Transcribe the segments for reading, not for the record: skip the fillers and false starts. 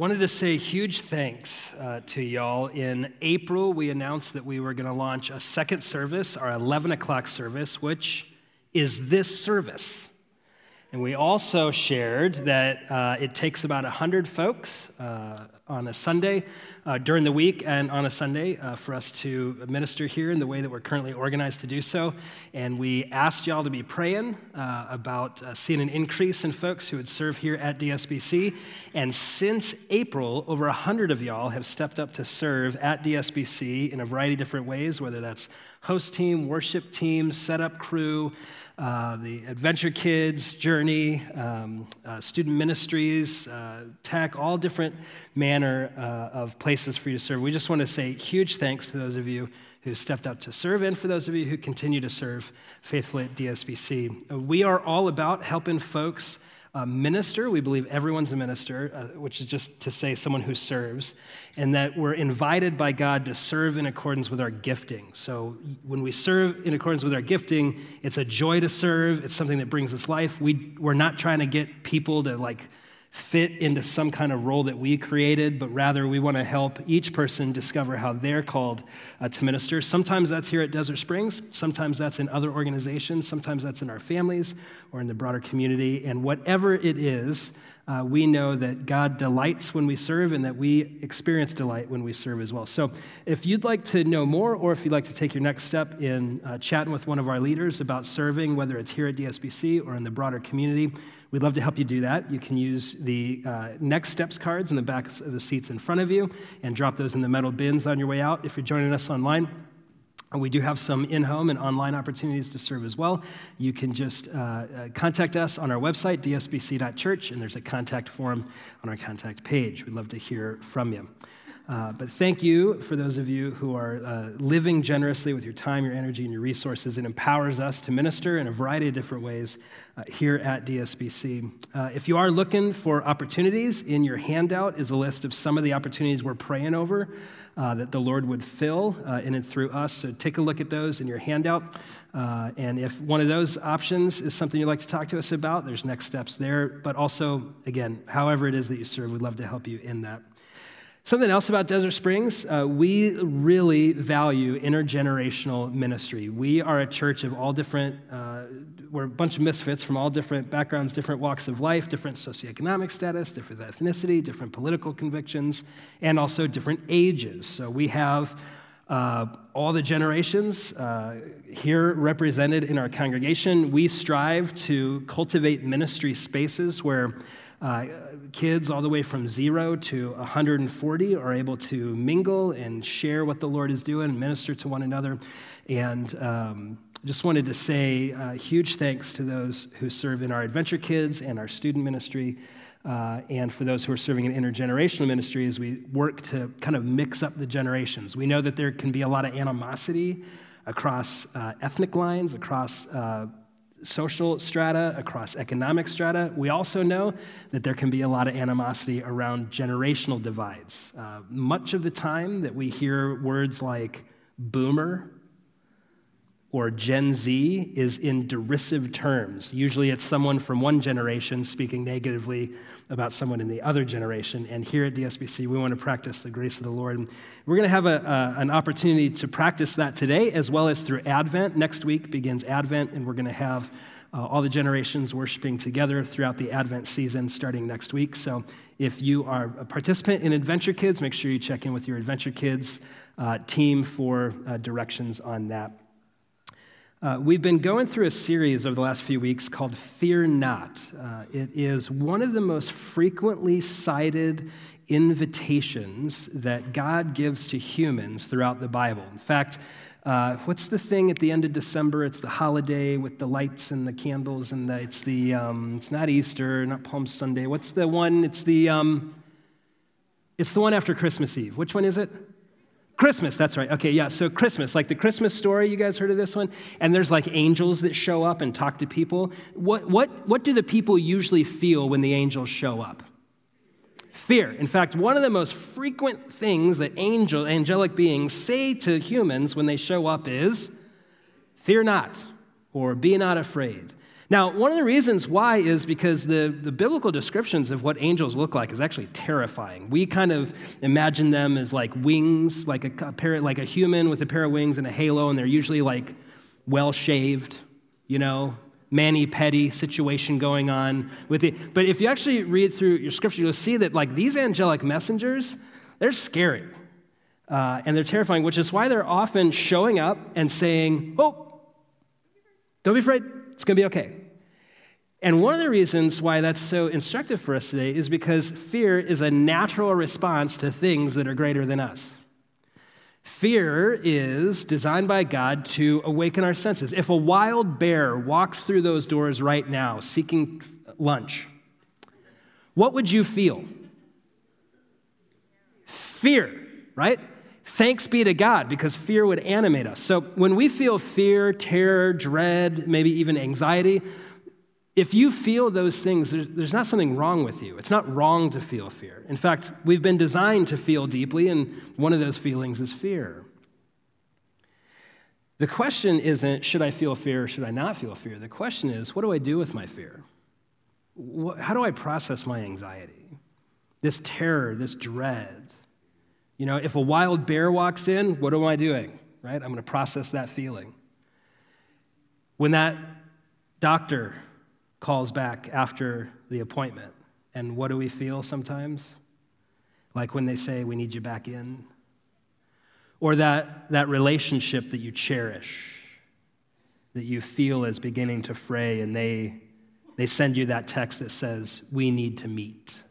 Wanted to say huge thanks to y'all. In April, we announced that we were going to launch a second service, our 11 o'clock service, which is this service. And we also shared that it takes about 100 folks on a Sunday during the week and on a Sunday for us to minister here in the way that we're currently organized to do so. And we asked y'all to be praying about seeing an increase in folks who would serve here at DSBC. And since April, over 100 of y'all have stepped up to serve at DSBC in a variety of different ways, whether that's host team, worship team, setup crew, the Adventure Kids, Journey, student ministries, tech, all different manner of places for you to serve. We just want to say huge thanks to those of you who stepped up to serve and for those of you who continue to serve faithfully at DSBC. We are all about helping folks minister. We believe everyone's a minister, which is just to say someone who serves, and that we're invited by God to serve in accordance with our gifting. So when we serve in accordance with our gifting, it's a joy to serve. It's something that brings us life. We're not trying to get people to fit into some kind of role that we created, but rather we want to help each person discover how they're called to minister. Sometimes that's here at Desert Springs. Sometimes that's in other organizations. Sometimes that's in our families or in the broader community. And whatever it is, we know that God delights when we serve and that we experience delight when we serve as well. So if you'd like to know more or if you'd like to take your next step in chatting with one of our leaders about serving, whether it's here at DSBC or in the broader community, we'd love to help you do that. You can use the Next Steps cards in the back of the seats in front of you and drop those in the metal bins on your way out. If you're joining us online, we do have some in-home and online opportunities to serve as well. You can just contact us on our website, dsbc.church, and there's a contact form on our contact page. We'd love to hear from you. But thank you for those of you who are living generously with your time, your energy, and your resources. It empowers us to minister in a variety of different ways here at DSBC. If you are looking for opportunities, in your handout is a list of some of the opportunities we're praying over that the Lord would fill in and through us. So take a look at those in your handout. And if one of those options is something you'd like to talk to us about, there's next steps there. But also, again, however it is that you serve, we'd love to help you in that. Something else about Desert Springs, we really value intergenerational ministry. We are a church of all different, we're a bunch of misfits from all different backgrounds, different walks of life, different socioeconomic status, different ethnicity, different political convictions, and also different ages. So we have all the generations here represented in our congregation. We strive to cultivate ministry spaces where kids all the way from 0 to 140 are able to mingle and share what the Lord is doing, minister to one another. And just wanted to say huge thanks to those who serve in our Adventure Kids and our student ministry, and for those who are serving in intergenerational ministry as we work to kind of mix up the generations. We know that there can be a lot of animosity across ethnic lines, across social strata, across economic strata. We also know that there can be a lot of animosity around generational divides. Much of the time that we hear words like boomer or Gen Z is in derisive terms. Usually it's someone from one generation speaking negatively about someone in the other generation. And here at DSBC, we want to practice the grace of the Lord. And we're going to have an opportunity to practice that today, as well as through Advent. Next week begins Advent, and we're going to have all the generations worshiping together throughout the Advent season starting next week. So if you are a participant in Adventure Kids, make sure you check in with your Adventure Kids team for directions on that. We've been going through a series over the last few weeks called Fear Not. It is one of the most frequently cited invitations that God gives to humans throughout the Bible. In fact, what's the thing at the end of December? It's the holiday with the lights and the candles, and it's not Easter, not Palm Sunday. What's the one? It's the one after Christmas Eve. Which one is it? Christmas, that's right. Okay, yeah, so Christmas, like the Christmas story, you guys heard of this one? And there's like angels that show up and talk to people. What do the people usually feel when the angels show up? Fear. In fact, one of the most frequent things that angelic beings say to humans when they show up is, fear not, or be not afraid. Now, one of the reasons why is because the biblical descriptions of what angels look like is actually terrifying. We kind of imagine them as like wings, like a human with a pair of wings and a halo, and they're usually like well-shaved, mani-pedi situation going on with it. But if you actually read through your scripture, you'll see that like these angelic messengers, they're scary and they're terrifying, which is why they're often showing up and saying, "Oh, don't be afraid, it's going to be okay." And one of the reasons why that's so instructive for us today is because fear is a natural response to things that are greater than us. Fear is designed by God to awaken our senses. If a wild bear walks through those doors right now seeking lunch, what would you feel? Fear, right? Thanks be to God, because fear would animate us. So when we feel fear, terror, dread, maybe even anxiety, if you feel those things, there's not something wrong with you. It's not wrong to feel fear. In fact, we've been designed to feel deeply, and one of those feelings is fear. The question isn't, should I feel fear or should I not feel fear? The question is, what do I do with my fear? How do I process my anxiety? This terror, this dread. If a wild bear walks in, what am I doing, right? I'm going to process that feeling. When that doctor calls back after the appointment, and what do we feel sometimes? Like when they say, "We need you back in." Or that relationship that you cherish, that you feel is beginning to fray, and they send you that text that says, "We need to meet."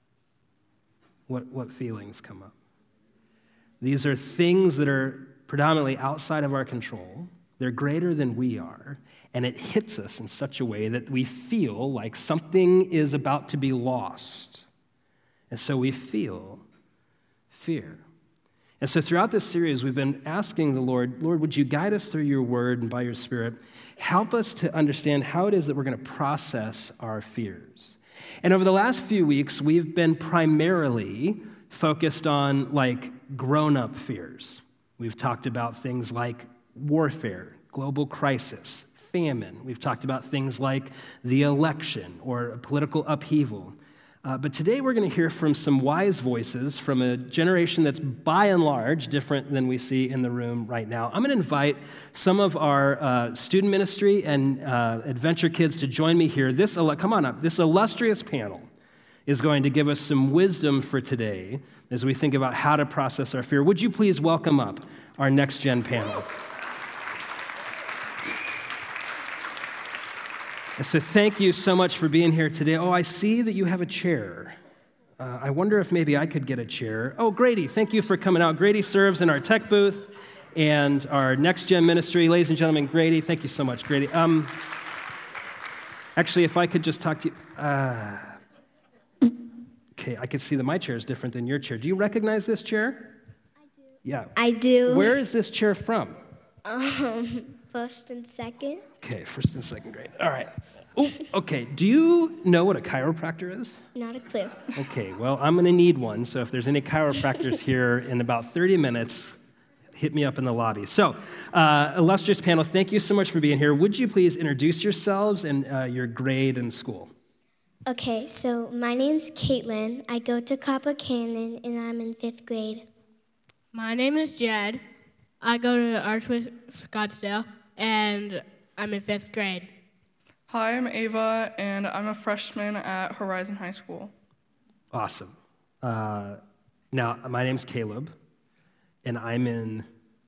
What feelings come up? These are things that are predominantly outside of our control. They're greater than we are, and it hits us in such a way that we feel like something is about to be lost. And so we feel fear. And so throughout this series, we've been asking the Lord, would you guide us through your word and by your Spirit, help us to understand how it is that we're going to process our fears. And over the last few weeks, we've been primarily focused on like grown-up fears. We've talked about things like warfare, global crisis, famine. We've talked about things like the election or political upheaval. But today we're going to hear from some wise voices from a generation that's by and large different than we see in the room right now. I'm going to invite some of our student ministry and adventure kids to join me here. Come on up. This illustrious panel is going to give us some wisdom for today as we think about how to process our fear. Would you please welcome up our next gen panel? And so thank you so much for being here today. Oh, I see that you have a chair. I wonder if maybe I could get a chair. Oh, Grady, thank you for coming out. Grady serves in our tech booth and our next gen ministry. Ladies and gentlemen, Grady, thank you so much, Grady. Actually, if I could just talk to you. Okay, I can see that my chair is different than your chair. Do you recognize this chair? I do. Yeah. I do. Where is this chair from? First and second. Okay, first and second grade. All right. Oh, okay. Do you know what a chiropractor is? Not a clue. Okay, well, I'm going to need one, so if there's any chiropractors here in about 30 minutes, hit me up in the lobby. So, illustrious panel, thank you so much for being here. Would you please introduce yourselves and your grade and school? Okay, so my name's Caitlin. I go to Copper Canyon, and I'm in 5th grade. My name is Jed. I go to Archway Scottsdale, and I'm in 5th grade. Hi, I'm Ava, and I'm a freshman at Horizon High School. Awesome. Now, my name's Caleb, and I'm in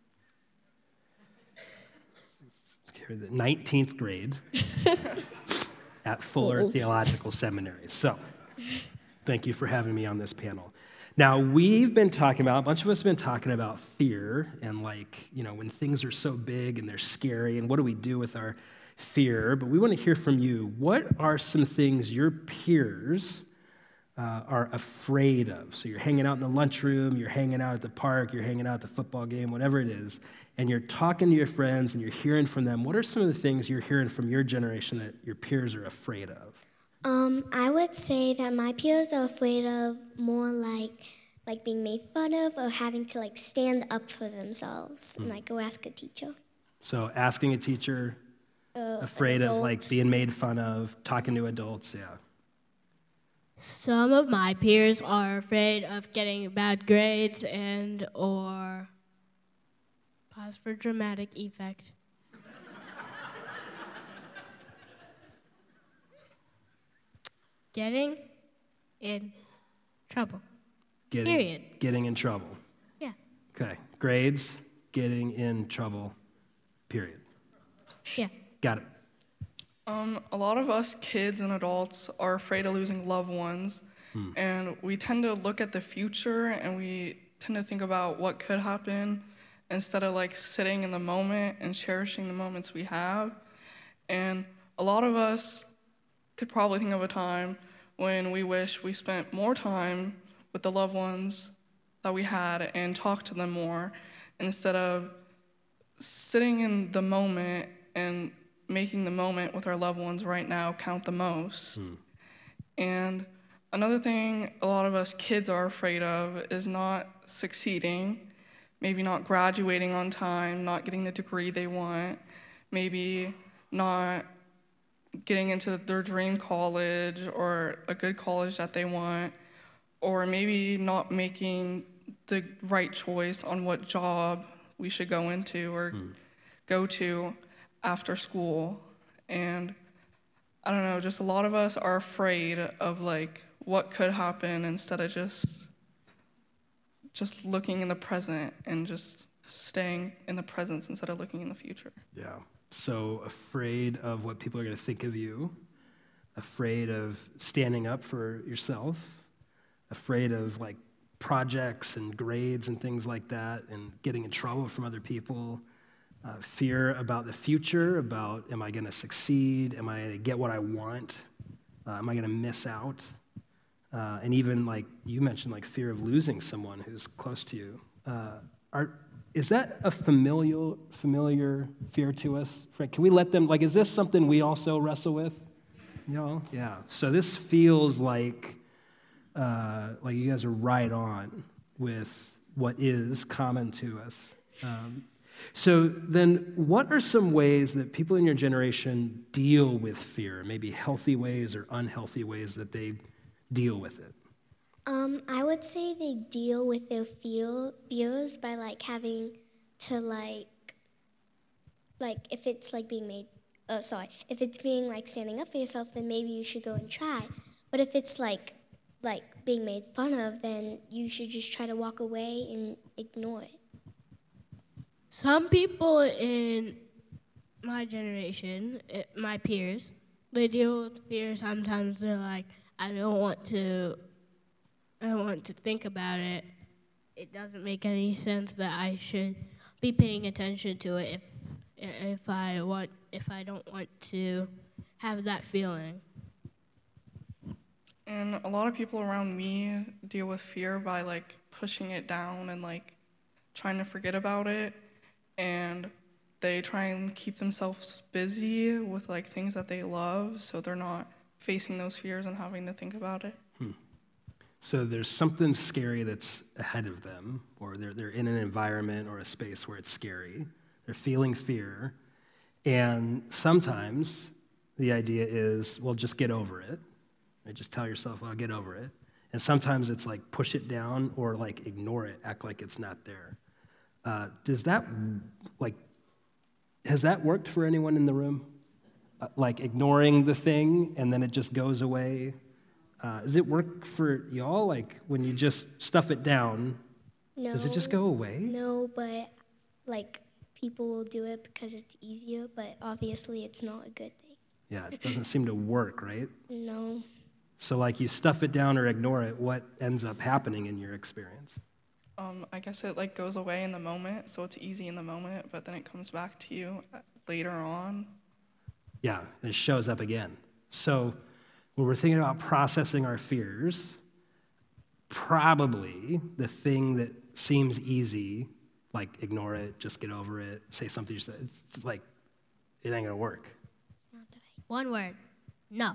the 19th grade at Fuller Theological Seminary. So, thank you for having me on this panel. Now, we've been talking about, a bunch of us have been talking about fear and when things are so big and they're scary, and what do we do with our fear? But we want to hear from you. What are some things your peers are afraid of? So you're hanging out in the lunchroom, you're hanging out at the park, you're hanging out at the football game, whatever it is, and you're talking to your friends and you're hearing from them. What are some of the things you're hearing from your generation that your peers are afraid of? I would say that my peers are afraid of more like being made fun of or having to stand up for themselves and go ask a teacher. So asking a teacher Afraid of like adults. being made fun of, talking to adults, yeah. Some of my peers are afraid of getting bad grades and or pause for dramatic effect. Getting in trouble. Period. Getting in trouble. Yeah. Okay. Grades, getting in trouble, period. Yeah. Got it. A lot of us kids and adults are afraid of losing loved ones, and we tend to look at the future and we tend to think about what could happen instead of like sitting in the moment and cherishing the moments we have. And a lot of us could probably think of a time when we wish we spent more time with the loved ones that we had and talked to them more instead of sitting in the moment and making the moment with our loved ones right now count the most. And another thing a lot of us kids are afraid of is not succeeding, maybe not graduating on time, not getting the degree they want, maybe not getting into their dream college or a good college that they want, or maybe not making the right choice on what job we should go into or go to after school. And I don't know, just a lot of us are afraid of like what could happen instead of just looking in the present and just staying in the present instead of looking in the future. Yeah. So afraid of what people are going to think of you, afraid of standing up for yourself, afraid of like projects and grades and things like that and getting in trouble from other people, fear about the future, about am I going to succeed, am I going to get what I want, am I going to miss out, and even like you mentioned, like fear of losing someone who's close to you. Is that a familiar fear to us? Frank, can we let them, like, is this something we also wrestle with? Yeah. So this feels like you guys are right on with what is common to us. So then what are some ways that people in your generation deal with fear, maybe healthy ways or unhealthy ways that they deal with it? I would say they deal with their fears by like having to like if it's like being made, if it's being like standing up for yourself, then maybe you should go and try. But if it's like being made fun of, then you should just try to walk away and ignore it. Some people in my generation, my peers, they deal with fear. Sometimes they're like, I don't want to think about it. It doesn't make any sense that I should be paying attention to it if I don't want to have that feeling. And a lot of people around me deal with fear by like pushing it down and like trying to forget about it. And they try and keep themselves busy with like things that they love, so they're not facing those fears and having to think about it. So there's something scary that's ahead of them, or they're in an environment or a space where it's scary. They're feeling fear. And sometimes the idea is, well, just get over it. Right? Just tell yourself, I'll get over it. And sometimes it's like push it down or like ignore it, act like it's not there. Does that, like, has that worked for anyone in the room? Like ignoring the thing and then it just goes away? Does it work for y'all? Like when you just stuff it down, No. does it just go away? No, but like people will do it because it's easier, but obviously it's not a good thing. Yeah, it doesn't seem to work, right? No. So like you stuff it down or ignore it, what ends up happening in your experience? I guess it like goes away in the moment, so it's easy in the moment, but then it comes back to you later on. Yeah, and it shows up again. So when we're thinking about processing our fears, probably the thing that seems easy, like ignore it, just get over it, say something you said, it's like, it ain't gonna work. One word, no.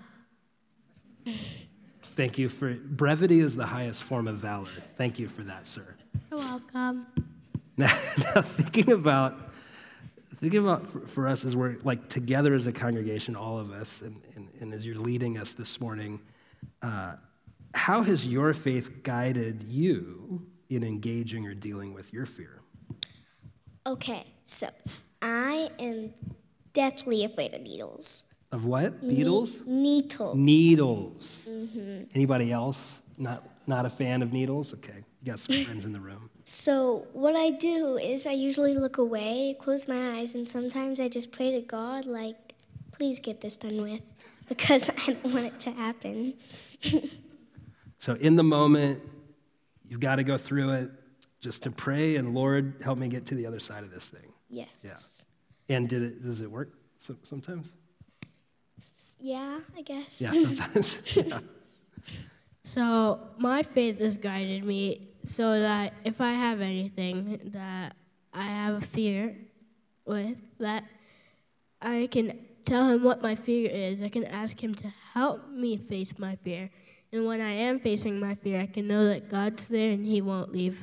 Thank you for, brevity is the highest form of valor. Thank you for that, sir. You're welcome. Now thinking about thinking about for us as we're like together as a congregation, all of us, and as you're leading us this morning, how has your faith guided you in engaging or dealing with your fear? Okay, so I am deathly afraid of needles. Of what? Beetles? Needles. Needles. Anybody else not a fan of needles? Okay, you got some friends in the room. So what I do is I usually look away, close my eyes, and sometimes I just pray to God, like, please get this done with, because I don't want it to happen. So in the moment, you've got to go through it just to pray, and Lord, help me get to the other side of this thing. Yes. Yeah. And does it work sometimes? Yeah, I guess. Yeah, sometimes. Yeah. So my faith has guided me so that if I have anything that I have a fear with, that I can tell him what my fear is. I can ask him to help me face my fear. And when I am facing my fear, I can know that God's there and he won't leave.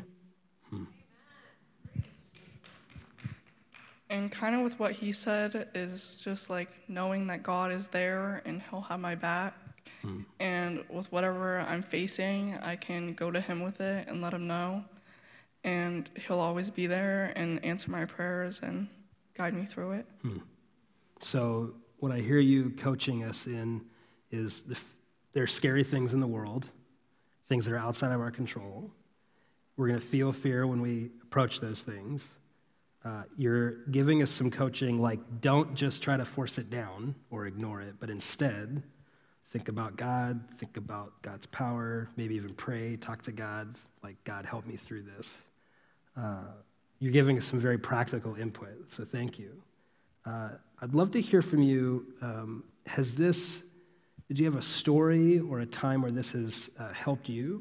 And kind of with what he said is just like knowing that God is there and he'll have my back. And with whatever I'm facing, I can go to him with it and let him know. And he'll always be there and answer my prayers and guide me through it. So what I hear you coaching us in is there are scary things in the world, things that are outside of our control. We're going to feel fear when we approach those things. You're giving us some coaching like don't just try to force it down or ignore it, but instead think about God, think about God's power, maybe even pray, talk to God, like, God, help me through this. You're giving us some very practical input, so thank you. I'd love to hear from you. Did you have a story or a time where this has helped you?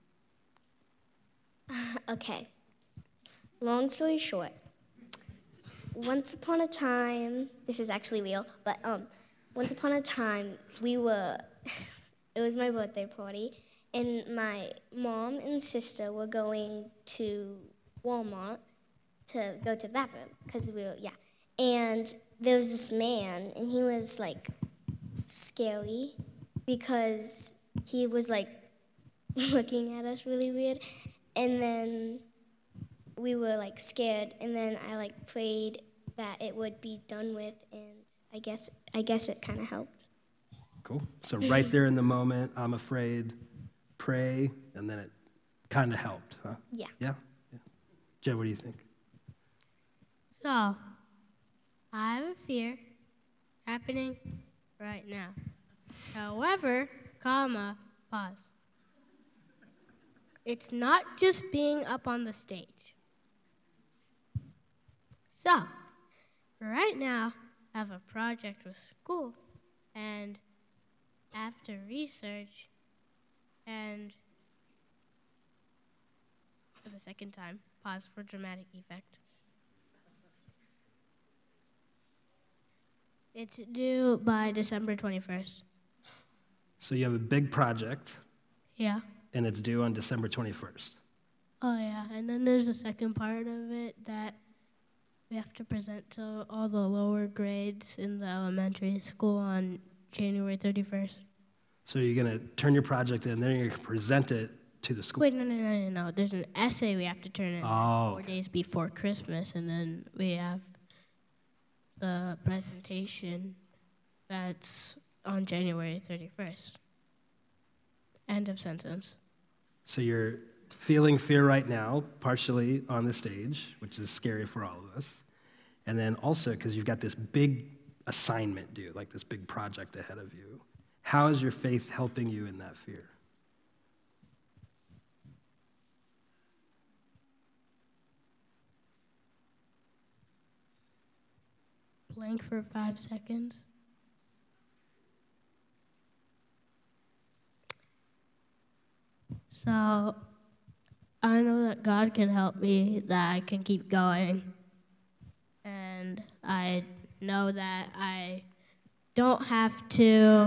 Okay. Long story short, once upon a time, this is actually real, but once upon a time, it was my birthday party, and my mom and sister were going to Walmart to go to the bathroom, because and there was this man, and he was, like, scary, because he was, like, looking at us really weird, and then we were, like, scared, and then I, like, prayed that it would be done with, and I guess it kind of helped. Cool. So right there in the moment, I'm afraid, pray, and then it kind of helped, huh? Yeah. Yeah? Jed, what do you think? So, I have a fear happening right now. However, pause. It's not just being up on the stage. So, right now, I have a project with school, and after research, and for the second time, pause for dramatic effect. It's due by December 21st. So you have a big project, Yeah. and it's due on December 21st. Oh, yeah. And then there's a second part of it that we have to present to all the lower grades in the elementary school on January 31st. So you're going to turn your project in, then you're going to present it to the school. Wait, no. There's an essay we have to turn in 4 okay. days before Christmas, and then we have the presentation that's on January 31st. End of sentence. So you're feeling fear right now, partially on the stage, which is scary for all of us. And then also because you've got this big assignment due, like this big project ahead of you. How is your faith helping you in that fear? Blank for 5 seconds. So, I know that God can help me, that I can keep going. And I know that I don't have to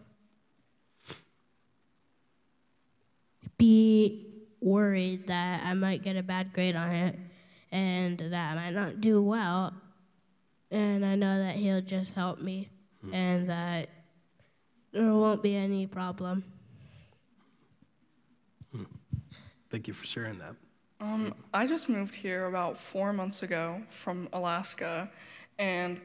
be worried that I might get a bad grade on it and that I might not do well. and I know that He'll just help me, and that there won't be any problem. Thank you for sharing that. I just moved here about 4 months ago from Alaska, and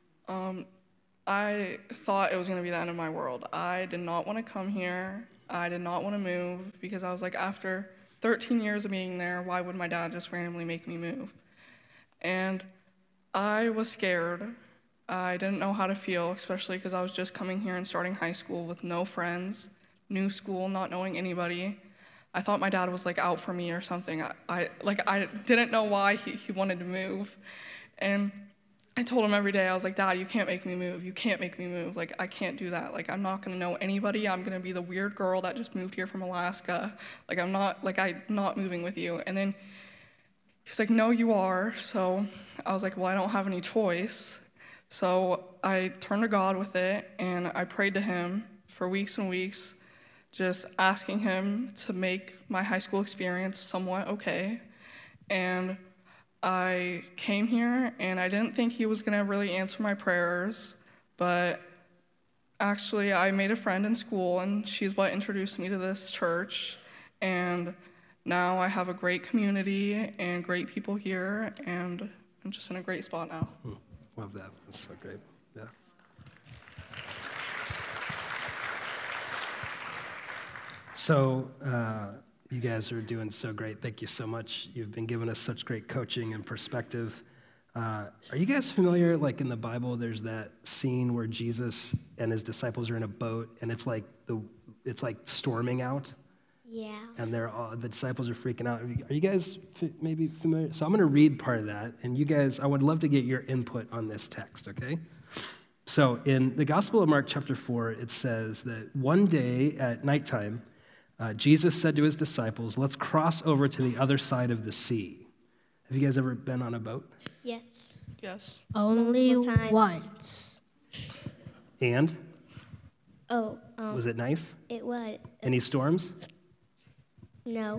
I thought it was going to be the end of my world. I did not want to come here. I did not want to move because I was like, after 13 years of being there, why would my dad just randomly make me move? And I was scared. I didn't know how to feel, especially because I was just coming here and starting high school with no friends, new school, not knowing anybody. I thought my dad was like out for me or something. I didn't know why he wanted to move. And I told him every day, I was like, Dad, you can't make me move. You can't make me move. Like, I can't do that. Like, I'm not gonna know anybody. I'm gonna be the weird girl that just moved here from Alaska. Like, I'm not moving with you. And then he's like, no, you are. So I was like, well, I don't have any choice. So I turned to God with it, and I prayed to him for weeks and weeks, just asking him to make my high school experience somewhat okay. And I came here, and I didn't think he was gonna really answer my prayers, but actually I made a friend in school, and she's what introduced me to this church. And now I have a great community and great people here, and I'm just in a great spot now. Love that. That's so great. Yeah. So you guys are doing so great. Thank you so much. You've been giving us such great coaching and perspective. Are you guys familiar, like in the Bible, there's that scene where Jesus and his disciples are in a boat, and it's like storming out? Yeah. And the disciples are freaking out. Are you guys maybe familiar? So I'm going to read part of that, and you guys, I would love to get your input on this text, okay? So in the Gospel of Mark chapter 4, it says that one day at nighttime, Jesus said to his disciples, let's cross over to the other side of the sea. Have you guys ever been on a boat? Yes. Yes. Only Multiple times. once. And? Oh, Was it nice? it was. Any storms? No.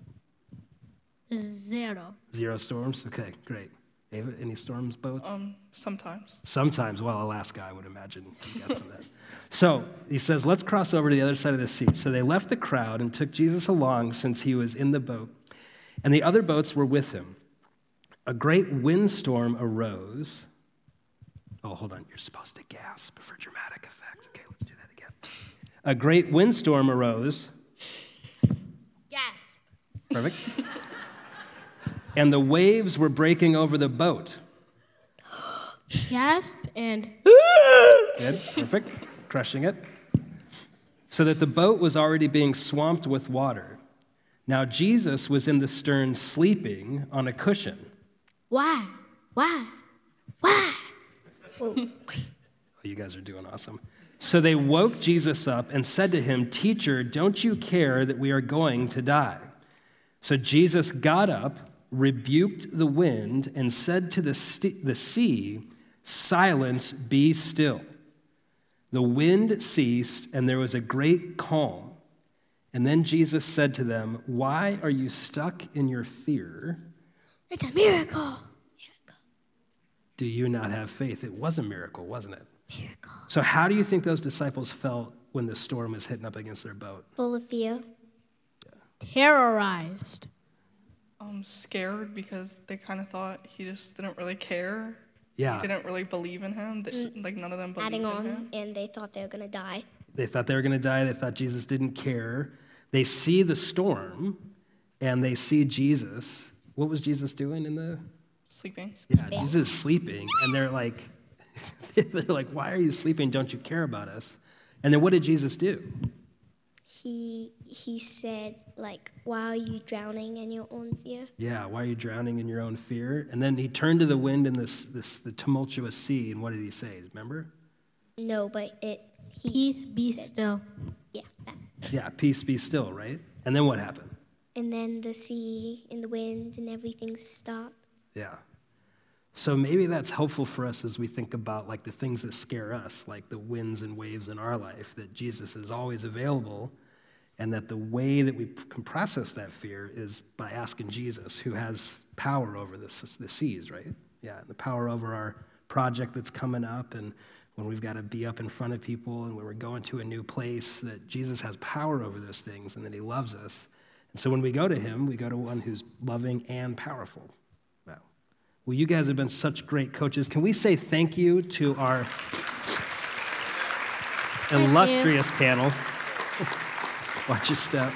0. 0 storms? Okay, great. Ava, any storms, boats? Sometimes. Sometimes, well, Alaska, I would imagine. You got some of that. So he says, let's cross over to the other side of the sea. So they left the crowd and took Jesus along since he was in the boat, and the other boats were with him. A great windstorm arose. Oh, hold on. You're supposed to gasp for dramatic effect. Okay, let's do that again. A great windstorm arose. Gasp. Perfect. And the waves were breaking over the boat. Gasp and Good, perfect, crushing it. So that the boat was already being swamped with water. Now Jesus was in the stern sleeping on a cushion. why? Oh, you guys are doing awesome. So they woke Jesus up and said to him, Teacher, don't you care that we are going to die? So Jesus got up, rebuked the wind, and said to the sea, Silence, be still. The wind ceased, and there was a great calm. And then Jesus said to them, Why are you stuck in your fear? It's a miracle. Do you not have faith? It was a miracle, wasn't it? Miracle. So how do you think those disciples felt when the storm was hitting up against their boat? Full of fear. Terrorized. Scared because they kind of thought he just didn't really care. Yeah. They didn't really believe in him. Like, none of them believed Adding in on, him. and they thought they were going to die. They thought they were going to die. They thought Jesus didn't care. They see the storm, and they see Jesus. What was Jesus doing in the... Sleeping. Yeah, Jesus is sleeping, and they're like, why are you sleeping? Don't you care about us? And then what did Jesus do? He said, like, why are you drowning in your own fear? Yeah, why are you drowning in your own fear? And then he turned to the wind and the tumultuous sea, and what did he say? Remember? No, but Peace be still. Yeah, that. Yeah, peace be still, right? And then what happened? And then the sea and the wind and everything stopped. Yeah. So maybe that's helpful for us as we think about like the things that scare us, like the winds and waves in our life, that Jesus is always available, and that the way that we can process that fear is by asking Jesus, who has power over the seas, right? Yeah, the power over our project that's coming up and when we've got to be up in front of people and when we're going to a new place, that Jesus has power over those things and that he loves us. And so when we go to him, we go to one who's loving and powerful. Wow. Well, you guys have been such great coaches. Can we say thank you to our illustrious panel? Watch your step.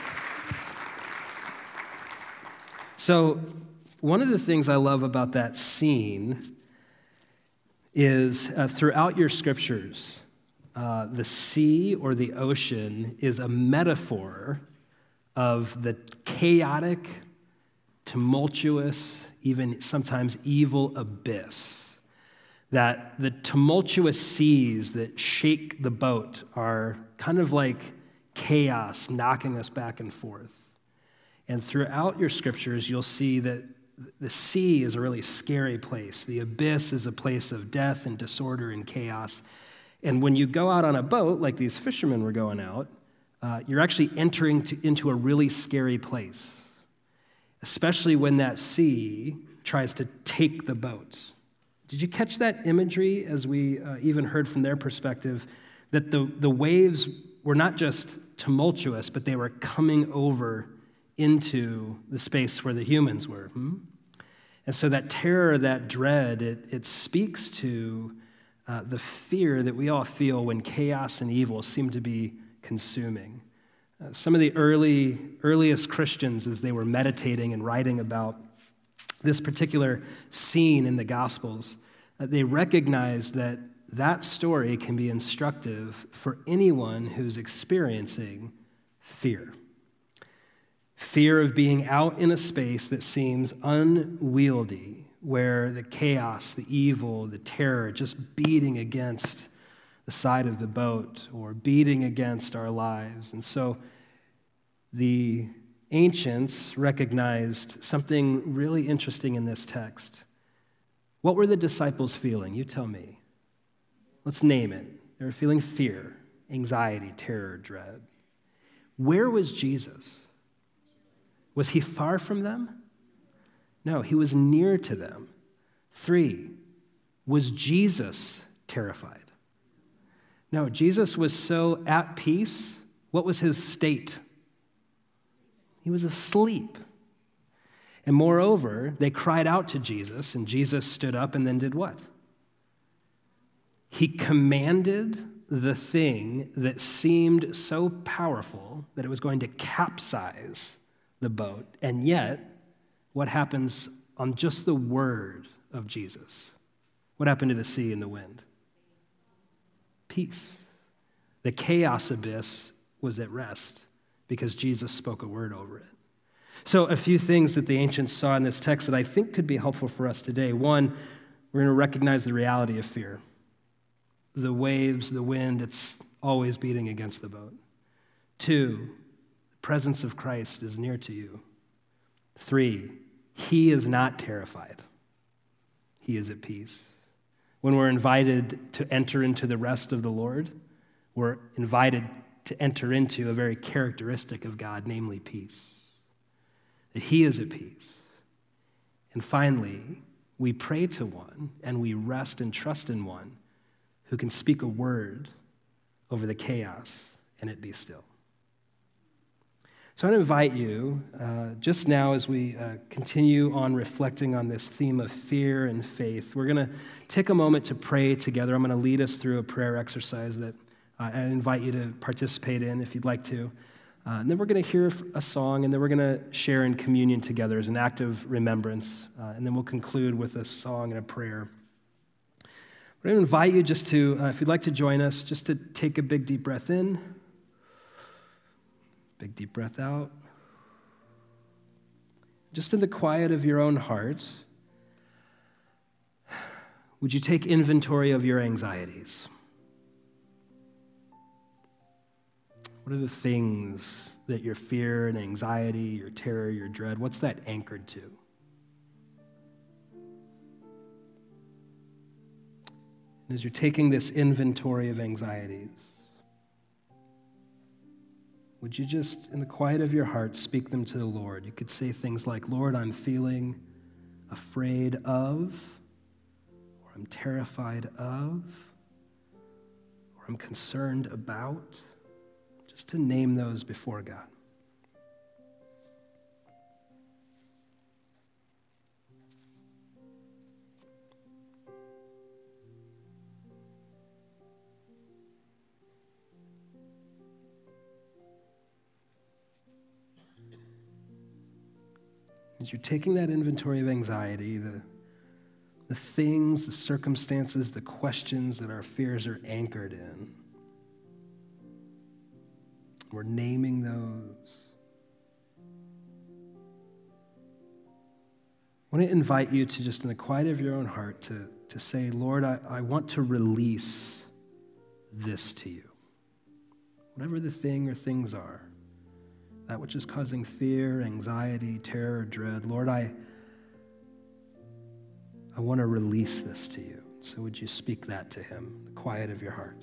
So one of the things I love about that scene is throughout your scriptures, the sea or the ocean is a metaphor of the chaotic, tumultuous, even sometimes evil abyss. That the tumultuous seas that shake the boat are kind of like chaos knocking us back and forth. And throughout your scriptures, you'll see that the sea is a really scary place. The abyss is a place of death and disorder and chaos. And when you go out on a boat, like these fishermen were going out, you're actually entering into a really scary place, especially when that sea tries to take the boat. Did you catch that imagery as we even heard from their perspective, that the waves were not just tumultuous, but they were coming over into the space where the humans were? And so that terror, that dread, it speaks to the fear that we all feel when chaos and evil seem to be consuming. Some of the earliest Christians, as they were meditating and writing about this particular scene in the Gospels, they recognized that that story can be instructive for anyone who's experiencing fear. Fear of being out in a space that seems unwieldy, where the chaos, the evil, the terror just beating against the side of the boat or beating against our lives. And so the ancients recognized something really interesting in this text. What were the disciples feeling? You tell me. Let's name it. They were feeling fear, anxiety, terror, dread. Where was Jesus? Was he far from them? No, he was near to them. 3, was Jesus terrified? No, Jesus was so at peace. What was his state? He was asleep. And moreover, they cried out to Jesus, and Jesus stood up and then did what? He commanded the thing that seemed so powerful that it was going to capsize the boat. And yet, what happens on just the word of Jesus? What happened to the sea and the wind? Peace. The chaos abyss was at rest because Jesus spoke a word over it. So a few things that the ancients saw in this text that I think could be helpful for us today. One, we're going to recognize the reality of fear. The waves, the wind, it's always beating against the boat. 2, the presence of Christ is near to you. 3, he is not terrified. He is at peace. When we're invited to enter into the rest of the Lord, we're invited to enter into a very characteristic of God, namely peace. That he is at peace. And finally, we pray to one and we rest and trust in one who can speak a word over the chaos and it be still. So I want to invite you, just now as we continue on reflecting on this theme of fear and faith, we're going to take a moment to pray together. I'm going to lead us through a prayer exercise that I invite you to participate in if you'd like to. And then we're going to hear a song, and then we're going to share in communion together as an act of remembrance. And then we'll conclude with a song and a prayer. We're going to invite you just to, if you'd like to join us, just to take a big deep breath in. Big deep breath out. Just in the quiet of your own heart, would you take inventory of your anxieties? What are the things that your fear and anxiety, your terror, your dread, what's that anchored to? And as you're taking this inventory of anxieties, would you just, in the quiet of your heart, speak them to the Lord? You could say things like, Lord, I'm feeling afraid of, or I'm terrified of, or I'm concerned about, just to name those before God. As you're taking that inventory of anxiety, the things, the circumstances, the questions that our fears are anchored in, we're naming those. I want to invite you to just in the quiet of your own heart to say, Lord, I want to release this to you. Whatever the thing or things are, that which is causing fear, anxiety, terror, dread, Lord, I want to release this to you. So would you speak that to him, in the quiet of your heart?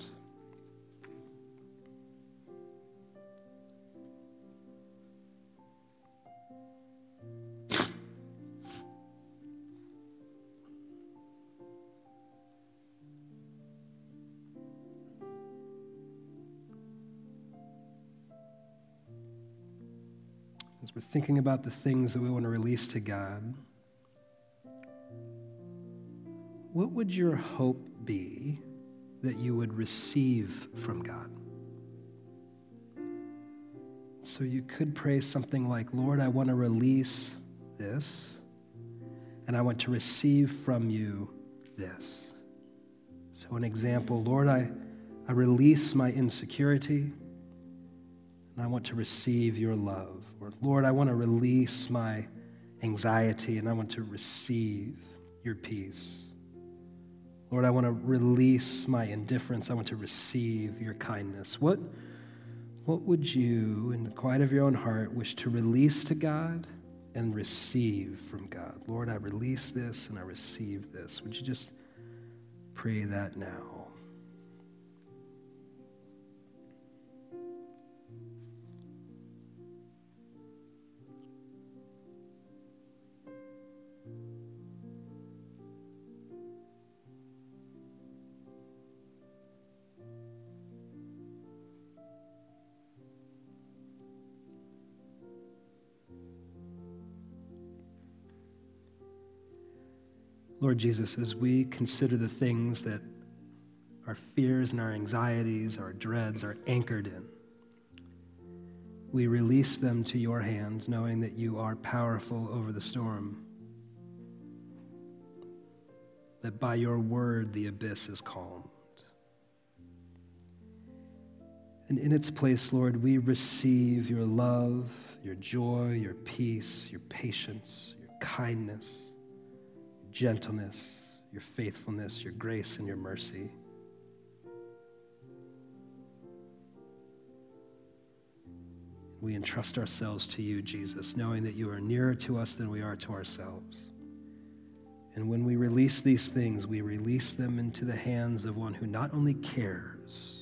As we're thinking about the things that we want to release to God, what would your hope be that you would receive from God? So you could pray something like, Lord, I want to release this, and I want to receive from you this. So an example, Lord, I release my insecurity, and I want to receive your love. Or, Lord, I want to release my anxiety, and I want to receive your peace. Lord, I want to release my indifference. I want to receive your kindness. What would you, in the quiet of your own heart, wish to release to God and receive from God? Lord, I release this and I receive this. Would you just pray that now? Lord Jesus, as we consider the things that our fears and our anxieties, our dreads are anchored in, we release them to your hands, knowing that you are powerful over the storm, that by your word the abyss is calmed. And in its place, Lord, we receive your love, your joy, your peace, your patience, your kindness, gentleness, your faithfulness, your grace, and your mercy. We entrust ourselves to you, Jesus, knowing that you are nearer to us than we are to ourselves. And when we release these things, we release them into the hands of one who not only cares,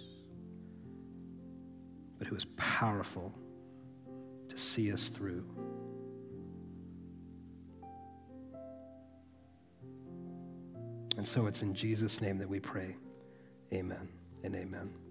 but who is powerful to see us through. And so it's in Jesus' name that we pray. Amen and amen.